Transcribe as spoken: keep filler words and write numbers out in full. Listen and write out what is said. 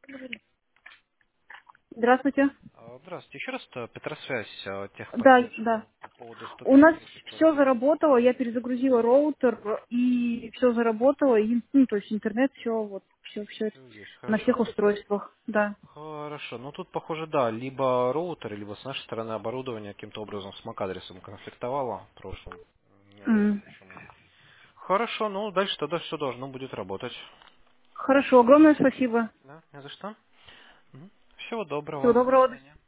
Здравствуйте. А, Здравствуйте. Еще раз э, Петросвязь, э, Да, да. техподдержка по поводу У сто нас пятидесяти все квадратов. заработало, я перезагрузила роутер, и все заработало, и, ну, то есть интернет, все, вот, все, все Все есть, на хорошо. всех устройствах, да. Хорошо. Ну тут, похоже, да, либо роутер, либо с нашей стороны оборудование каким-то образом с MAC-адресом конфликтовало в прошлом. Неясно М. почему. Хорошо, ну дальше тогда все должно будет работать. Хорошо, огромное спасибо. Да, не за что. Всего Всего доброго. До доброго. свидания.